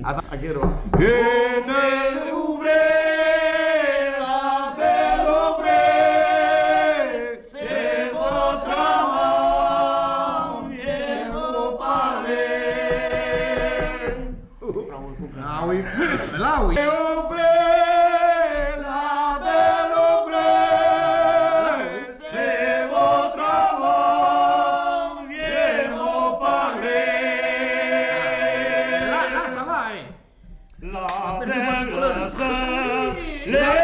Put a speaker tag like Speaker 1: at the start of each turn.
Speaker 1: En el ouvré, la belle ouvré, c'est votre âme, viens vous parler.
Speaker 2: Ah oui, là oui.
Speaker 1: Ouvrez, la belle ouvrez, c'est votre âme, viens vous parler.
Speaker 2: Là, ça va, hein.
Speaker 1: La belle sœur,